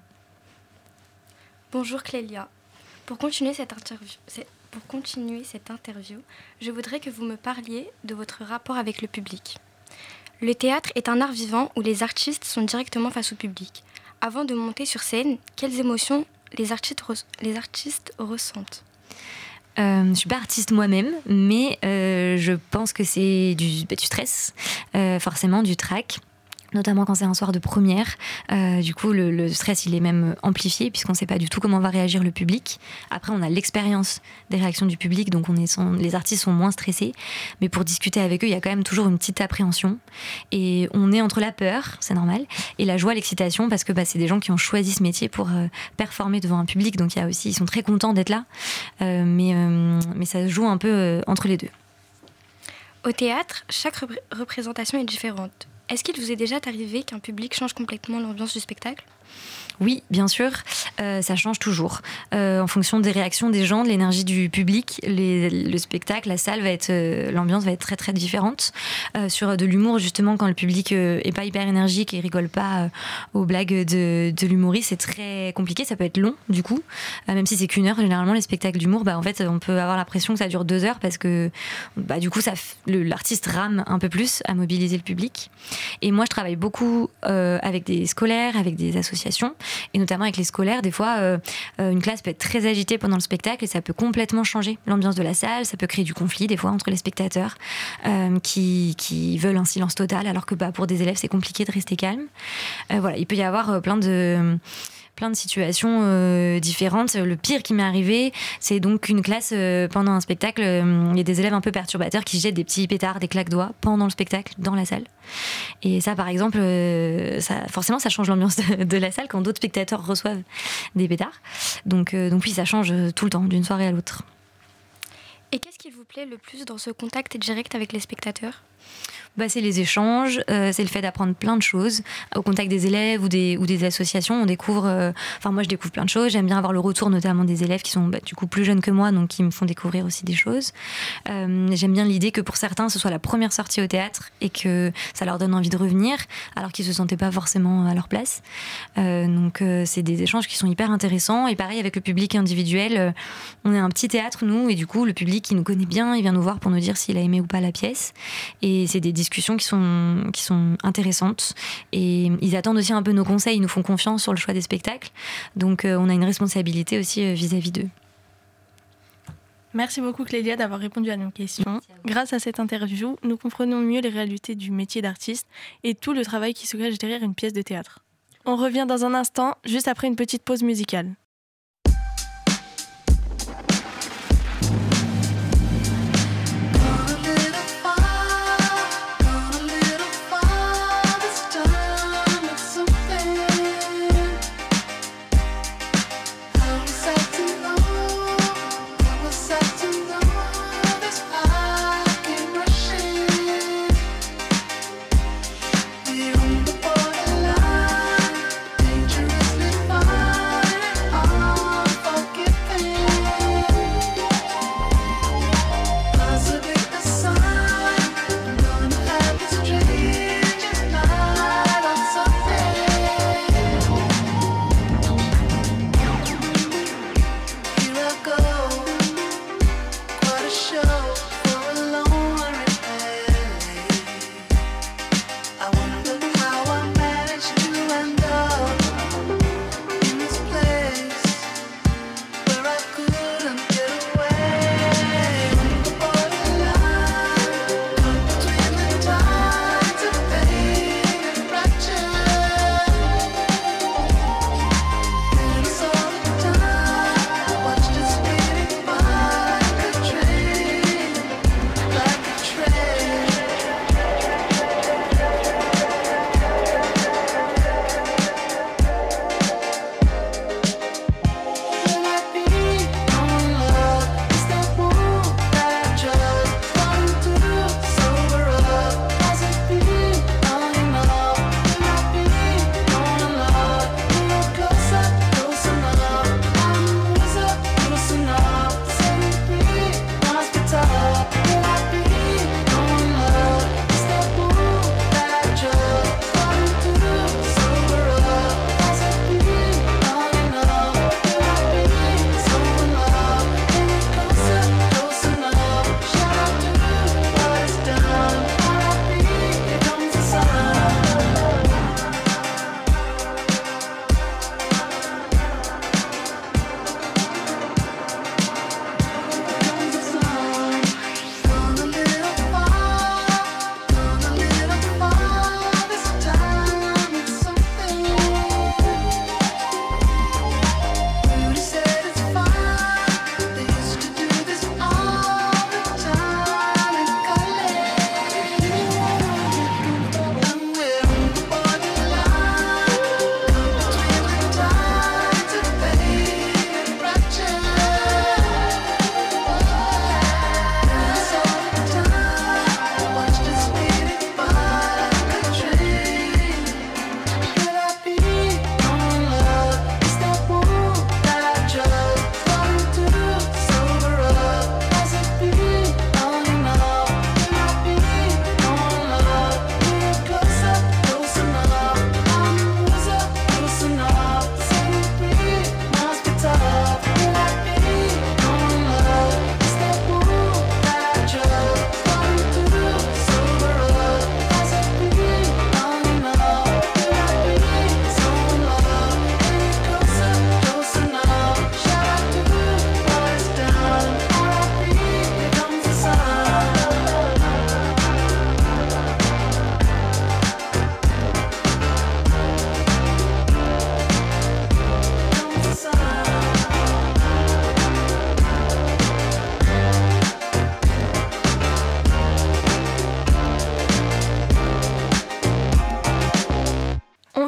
Bonjour Clélia. Pour continuer cette interview, je voudrais que vous me parliez de votre rapport avec le public. Le théâtre est un art vivant où les artistes sont directement face au public. Avant de monter sur scène, quelles émotions les artistes ressentent ? Je suis pas artiste moi-même, mais je pense que c'est du stress, forcément du trac. Notamment quand c'est un soir de première. Du coup, le stress, il est même amplifié puisqu'on ne sait pas du tout comment va réagir le public. Après, on a l'expérience des réactions du public, donc les artistes sont moins stressés. Mais pour discuter avec eux, il y a quand même toujours une petite appréhension. Et on est entre la peur, c'est normal, et la joie, l'excitation, parce que c'est des gens qui ont choisi ce métier pour performer devant un public. Donc ils sont très contents d'être là. Mais ça se joue un peu entre les deux. Au théâtre, chaque représentation est différente. Est-ce qu'il vous est déjà arrivé qu'un public change complètement l'ambiance du spectacle ? Oui, bien sûr, ça change toujours. En fonction des réactions des gens, de l'énergie du public, le spectacle, la salle l'ambiance va être très très différente. Sur de l'humour, justement, quand le public est pas hyper énergique et rigole pas aux blagues de l'humoriste, c'est très compliqué. Ça peut être long, du coup, même si c'est qu'1 heure. Généralement, les spectacles d'humour, en fait, on peut avoir l'impression que ça dure 2 heures parce que, du coup, l'artiste rame un peu plus à mobiliser le public. Et moi, je travaille beaucoup avec des scolaires, avec des associations. Et notamment avec les scolaires, des fois, une classe peut être très agitée pendant le spectacle et ça peut complètement changer l'ambiance de la salle. Ça peut créer du conflit, des fois, entre les spectateurs qui veulent un silence total, alors que pour des élèves, c'est compliqué de rester calme. Il peut y avoir plein de situations différentes. Le pire qui m'est arrivé, c'est donc une classe, pendant un spectacle, il y a des élèves un peu perturbateurs qui jettent des petits pétards, des claques-doigts pendant le spectacle, dans la salle. Et ça, par exemple, forcément, ça change l'ambiance de la salle quand d'autres spectateurs reçoivent des pétards. Donc oui, ça change tout le temps, d'une soirée à l'autre. Et qu'est-ce qui vous plaît le plus dans ce contact direct avec les spectateurs ? C'est les échanges, c'est le fait d'apprendre plein de choses au contact des élèves ou des associations. On découvre, moi je découvre plein de choses. J'aime bien avoir le retour notamment des élèves qui sont du coup plus jeunes que moi, donc qui me font découvrir aussi des choses. J'aime bien l'idée que pour certains ce soit la première sortie au théâtre et que ça leur donne envie de revenir alors qu'ils se sentaient pas forcément à leur place. Donc c'est des échanges qui sont hyper intéressants. Et pareil avec le public individuel, on est un petit théâtre nous et du coup le public il nous connaît bien, il vient nous voir pour nous dire s'il a aimé ou pas la pièce. Et c'est des discussions qui sont intéressantes et ils attendent aussi un peu nos conseils, ils nous font confiance sur le choix des spectacles, donc on a une responsabilité aussi vis-à-vis d'eux. Merci beaucoup Clélia d'avoir répondu à nos questions. Grâce à cette interview, nous comprenons mieux les réalités du métier d'artiste et tout le travail qui se cache derrière une pièce de théâtre. On revient dans un instant, juste après une petite pause musicale. Dangerously far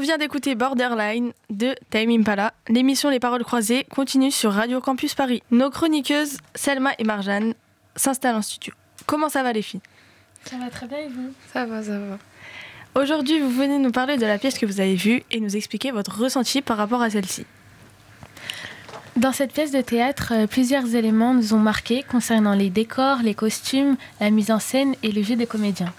vient d'écouter Borderline de Tame Impala. L'émission Les Paroles Croisées continue sur Radio Campus Paris. Nos chroniqueuses Selma et Marjane s'installent en studio. Comment ça va les filles ? Ça va très bien et vous ? Ça va, ça va. Aujourd'hui, vous venez nous parler de la pièce que vous avez vue et nous expliquer votre ressenti par rapport à celle-ci. Dans cette pièce de théâtre, plusieurs éléments nous ont marqués concernant les décors, les costumes, la mise en scène et le jeu des comédiens.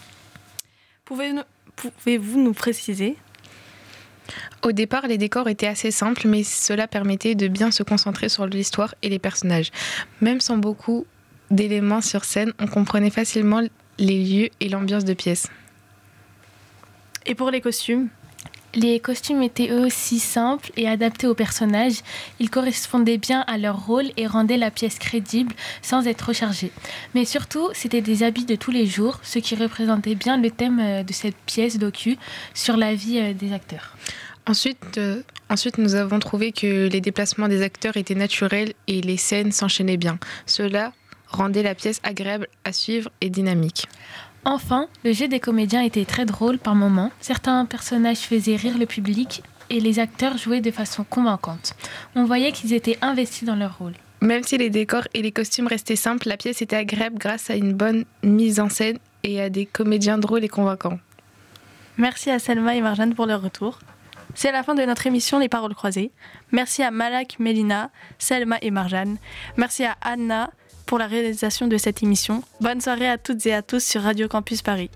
Pouvez-vous nous préciser ? Au départ, les décors étaient assez simples, mais cela permettait de bien se concentrer sur l'histoire et les personnages. Même sans beaucoup d'éléments sur scène, on comprenait facilement les lieux et l'ambiance de pièce. Et pour les costumes ? Les costumes étaient eux aussi simples et adaptés aux personnages. Ils correspondaient bien à leur rôle et rendaient la pièce crédible sans être trop chargée. Mais surtout, c'était des habits de tous les jours, ce qui représentait bien le thème de cette pièce docu sur la vie des acteurs. Ensuite, nous avons trouvé que les déplacements des acteurs étaient naturels et les scènes s'enchaînaient bien. Cela rendait la pièce agréable à suivre et dynamique. Enfin, le jeu des comédiens était très drôle par moments. Certains personnages faisaient rire le public et les acteurs jouaient de façon convaincante. On voyait qu'ils étaient investis dans leur rôle. Même si les décors et les costumes restaient simples, la pièce était agréable grâce à une bonne mise en scène et à des comédiens drôles et convaincants. Merci à Selma et Marjane pour leur retour. C'est la fin de notre émission Les Paroles Croisées. Merci à Malak, Mélina, Selma et Marjane. Merci à Anna pour la réalisation de cette émission. Bonne soirée à toutes et à tous sur Radio Campus Paris.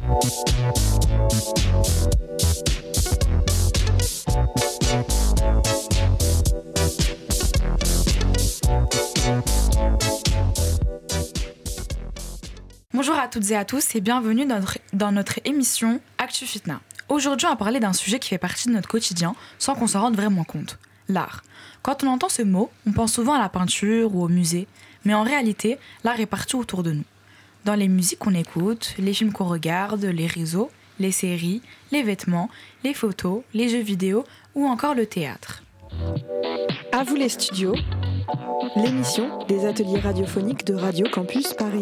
Bonjour à toutes et à tous et bienvenue dans notre émission Actu Fitna. Aujourd'hui, on va parler d'un sujet qui fait partie de notre quotidien sans qu'on s'en rende vraiment compte, l'art. Quand on entend ce mot, on pense souvent à la peinture ou au musée, mais en réalité, l'art est partout autour de nous. Dans les musiques qu'on écoute, les films qu'on regarde, les réseaux, les séries, les vêtements, les photos, les jeux vidéo ou encore le théâtre. À vous les studios, l'émission des ateliers radiophoniques de Radio Campus Paris.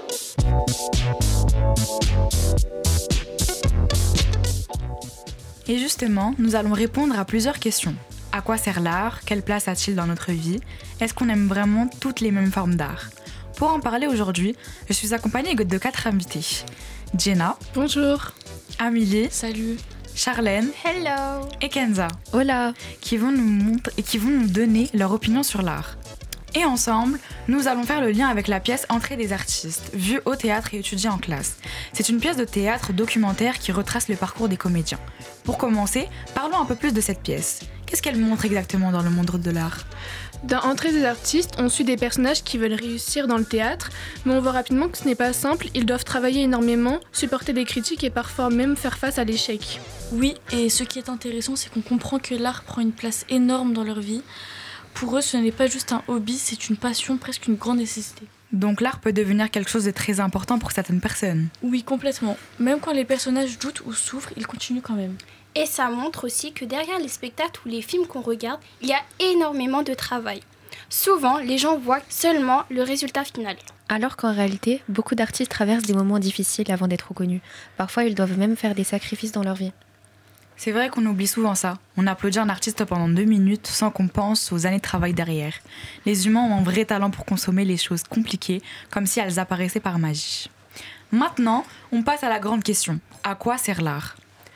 Et justement, nous allons répondre à plusieurs questions. À quoi sert l'art ? Quelle place a-t-il dans notre vie ? Est-ce qu'on aime vraiment toutes les mêmes formes d'art ? Pour en parler aujourd'hui, je suis accompagnée de 4 invités. Jenna. Bonjour. Amélie. Salut. Charlène. Hello. Et Kenza. Hola. Qui vont nous donner leur opinion sur l'art. Et ensemble, nous allons faire le lien avec la pièce Entrée des artistes, vue au théâtre et étudiée en classe. C'est une pièce de théâtre documentaire qui retrace le parcours des comédiens. Pour commencer, parlons un peu plus de cette pièce. Qu'est-ce qu'elle montre exactement dans le monde de l'art ? Dans Entrée des artistes, on suit des personnages qui veulent réussir dans le théâtre, mais on voit rapidement que ce n'est pas simple, ils doivent travailler énormément, supporter des critiques et parfois même faire face à l'échec. Oui, et ce qui est intéressant, c'est qu'on comprend que l'art prend une place énorme dans leur vie. Pour eux, ce n'est pas juste un hobby, c'est une passion, presque une grande nécessité. Donc l'art peut devenir quelque chose de très important pour certaines personnes. Oui, complètement. Même quand les personnages doutent ou souffrent, ils continuent quand même. Et ça montre aussi que derrière les spectacles ou les films qu'on regarde, il y a énormément de travail. Souvent, les gens voient seulement le résultat final. Alors qu'en réalité, beaucoup d'artistes traversent des moments difficiles avant d'être reconnus. Parfois, ils doivent même faire des sacrifices dans leur vie. C'est vrai qu'on oublie souvent ça. On applaudit un artiste pendant 2 minutes sans qu'on pense aux années de travail derrière. Les humains ont un vrai talent pour consommer les choses compliquées, comme si elles apparaissaient par magie. Maintenant, on passe à la grande question. À quoi sert l'art ?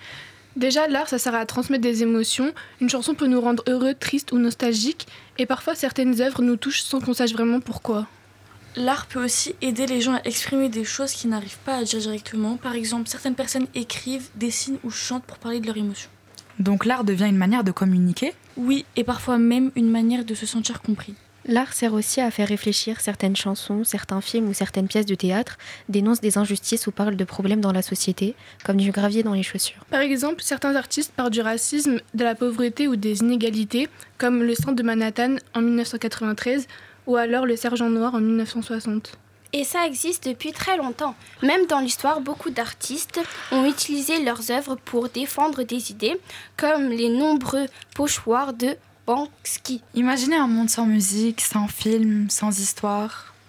Déjà, l'art, ça sert à transmettre des émotions. Une chanson peut nous rendre heureux, tristes ou nostalgiques. Et parfois, certaines œuvres nous touchent sans qu'on sache vraiment pourquoi. L'art peut aussi aider les gens à exprimer des choses qu'ils n'arrivent pas à dire directement. Par exemple, certaines personnes écrivent, dessinent ou chantent pour parler de leurs émotions. Donc l'art devient une manière de communiquer ? Oui, et parfois même une manière de se sentir compris. L'art sert aussi à faire réfléchir. Certaines chansons, certains films ou certaines pièces de théâtre dénoncent des injustices ou parlent de problèmes dans la société, comme du gravier dans les chaussures. Par exemple, certains artistes parlent du racisme, de la pauvreté ou des inégalités, comme le Centre de Manhattan en 1993 ou alors le Sergent Noir en 1960. Et ça existe depuis très longtemps. Même dans l'histoire, beaucoup d'artistes ont utilisé leurs œuvres pour défendre des idées, comme les nombreux pochoirs de Banksy. Imaginez un monde sans musique, sans film, sans histoire.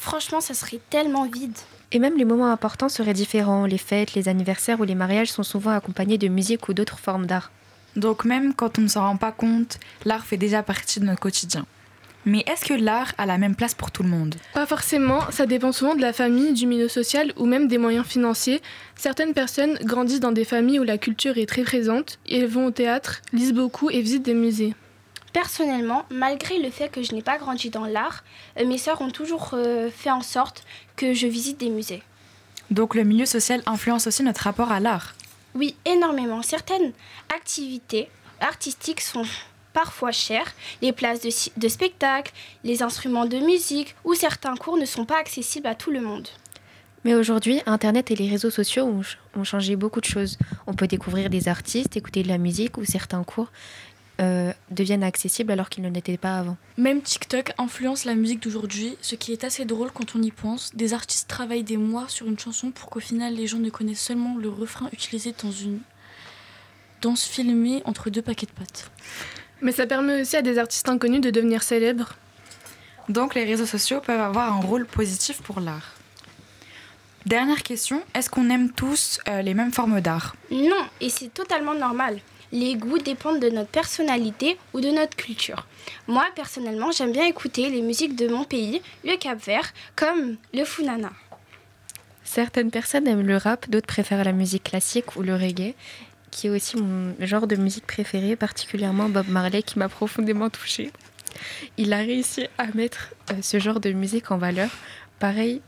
franchement, ça serait tellement vide. Et même les moments importants seraient différents. Les fêtes, les anniversaires ou les mariages sont souvent accompagnés de musique ou d'autres formes d'art. Donc même quand on ne s'en rend pas compte, l'art fait déjà partie de notre quotidien. Mais est-ce que l'art a la même place pour tout le monde ? Pas forcément, ça dépend souvent de la famille, du milieu social ou même des moyens financiers. Certaines personnes grandissent dans des familles où la culture est très présente, elles vont au théâtre, lisent beaucoup et visitent des musées. Personnellement, malgré le fait que je n'ai pas grandi dans l'art, mes sœurs ont toujours fait en sorte que je visite des musées. Donc le milieu social influence aussi notre rapport à l'art ? Oui, énormément. Certaines activités artistiques sont parfois chères. Les places de spectacle, les instruments de musique ou certains cours ne sont pas accessibles à tout le monde. Mais aujourd'hui, Internet et les réseaux sociaux ont changé beaucoup de choses. On peut découvrir des artistes, écouter de la musique ou certains cours deviennent accessibles alors qu'ils ne l'étaient pas avant. Même TikTok influence la musique d'aujourd'hui, ce qui est assez drôle quand on y pense. Des artistes travaillent des mois sur une chanson pour qu'au final les gens ne connaissent seulement le refrain utilisé dans une danse filmée entre 2 paquets de pâtes. Mais ça permet aussi à des artistes inconnus de devenir célèbres. Donc les réseaux sociaux peuvent avoir un rôle positif pour l'art. Dernière question, est-ce qu'on aime tous les mêmes formes d'art ? Non, et c'est totalement normal. Les goûts dépendent de notre personnalité ou de notre culture. Moi, personnellement, j'aime bien écouter les musiques de mon pays, le Cap-Vert, comme le Funana. Certaines personnes aiment le rap, d'autres préfèrent la musique classique ou le reggae, qui est aussi mon genre de musique préféré, particulièrement Bob Marley, qui m'a profondément touchée. Il a réussi à mettre ce genre de musique en valeur. Pareil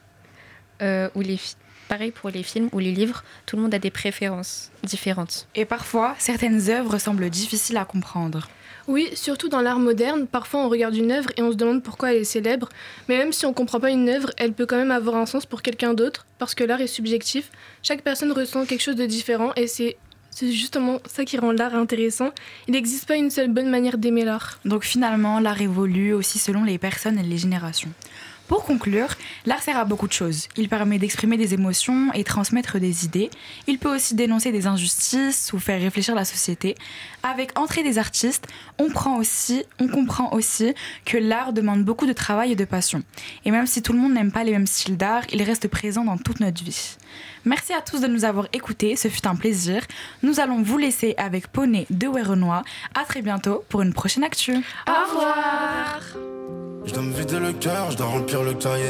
pour les films ou les livres, tout le monde a des préférences différentes. Et parfois, certaines œuvres semblent difficiles à comprendre. Oui, surtout dans l'art moderne, parfois on regarde une œuvre et on se demande pourquoi elle est célèbre, mais même si on ne comprend pas une œuvre, elle peut quand même avoir un sens pour quelqu'un d'autre, parce que l'art est subjectif. Chaque personne ressent quelque chose de différent et c'est justement ça qui rend l'art intéressant. Il n'existe pas une seule bonne manière d'aimer l'art. Donc finalement, l'art évolue aussi selon les personnes et les générations. Pour conclure, l'art sert à beaucoup de choses. Il permet d'exprimer des émotions et transmettre des idées. Il peut aussi dénoncer des injustices ou faire réfléchir la société. Avec Entrée des artistes, on comprend aussi que l'art demande beaucoup de travail et de passion. Et même si tout le monde n'aime pas les mêmes styles d'art, il reste présent dans toute notre vie. Merci à tous de nous avoir écoutés, ce fut un plaisir. Nous allons vous laisser avec Poney de Werenoi. À très bientôt pour une prochaine actu. Au revoir. Je dois me vider le cœur, je dois remplir le cahier.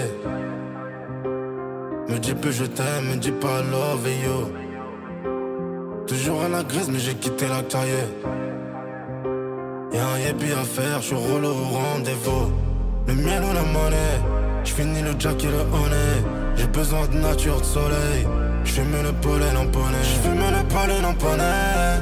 Me dis peu je t'aime, me dis pas love et yo. Toujours à la grise mais j'ai quitté la carrière. Y'a un yébi à faire, je suis relou au rendez-vous. Le miel ou la monnaie, je finis le jack et le honey. J'ai besoin de nature, de soleil. Je fume le pollen en poney. Je fume le pollen en poney.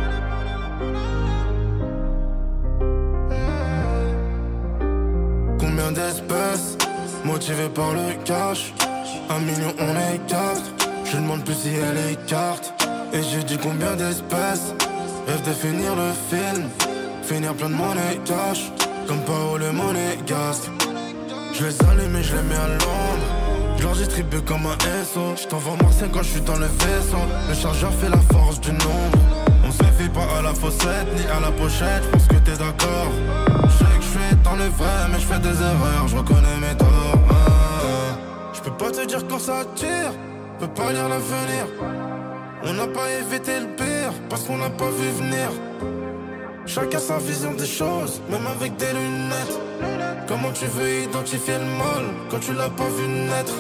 Combien d'espèces motivées par le cash? 1 million on est 4. Je demande plus si elle écarte. Et j'ai dit combien d'espèces rêve de finir le film, finir plein de monnaie cash, comme Paolo Monégasque. Je les allume et je les mets à l'ombre. Je leur distribue comme un SO. Je t'envoie Marseille quand je suis dans le vaisseau. Le chargeur fait la force du nombre. On se fait pas à la fossette ni à la pochette. Je pense que t'es d'accord. Je sais que je suis dans le vrai mais je fais des erreurs. Je reconnais mes torts. Je peux pas te dire quand ça tire, peux pas lire l'avenir. On n'a pas évité le pire parce qu'on n'a pas vu venir. Chacun sa vision des choses, même avec des lunettes. Comment tu veux identifier le mal quand tu l'as pas vu naître?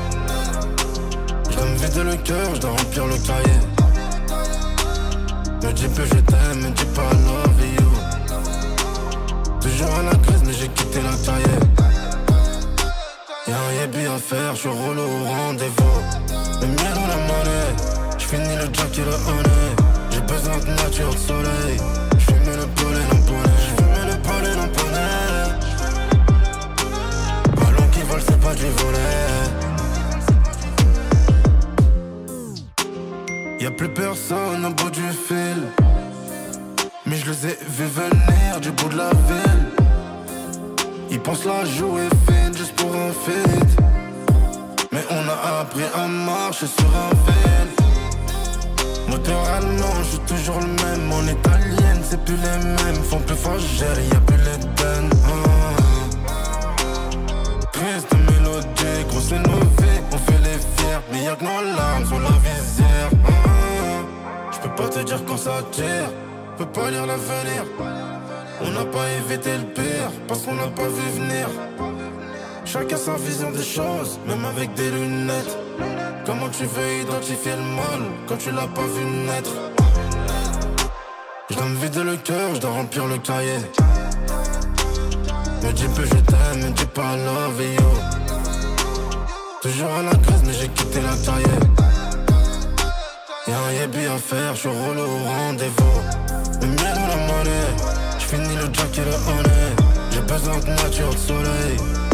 Je dois me vider le cœur, je dois remplir le cahier. Me dis peu je t'aime, me dis pas love you. Toujours à la crise mais j'ai quitté la carrière. Y'a un yébi à faire, je suis relou au rendez-vous. Le miel ou la monnaie, j'finis le jack et le honey. J'ai besoin de nature, de soleil. J'fume le pollen en poney. J'fume le pollen en poney. Ballon qui vole, c'est pas du volet. Y'a plus personne au bout du fil, mais je les ai vus venir du bout de la ville. Ils pensent la jouer fine juste pour un feat, mais on a appris à marcher sur un fil. Moteur allemand, je suis toujours le même. En italienne, c'est plus les mêmes. Font plus fragile, y'a plus les bennes. Triste mélodie, c'est nos vies, on fait les fiers. Mais y'a que nos larmes sur la visière. J'peux pas te dire quand ça tire, peux pas lire l'avenir. On n'a pas évité le pire, parce qu'on n'a pas vu venir. Chacun sa vision des choses, même avec des lunettes. Comment tu veux identifier le mal quand tu l'as pas vu naître? Je dois me vider le cœur, je dois remplir le cahier. Me dis peu je t'aime, me dis pas love et yo. Toujours à la case mais j'ai quitté la taille. Y'a un yébi à faire, je roule au rendez-vous. Le miel ou la monnaie, j'finis le jack et le honey. J'ai besoin de nature, de soleil.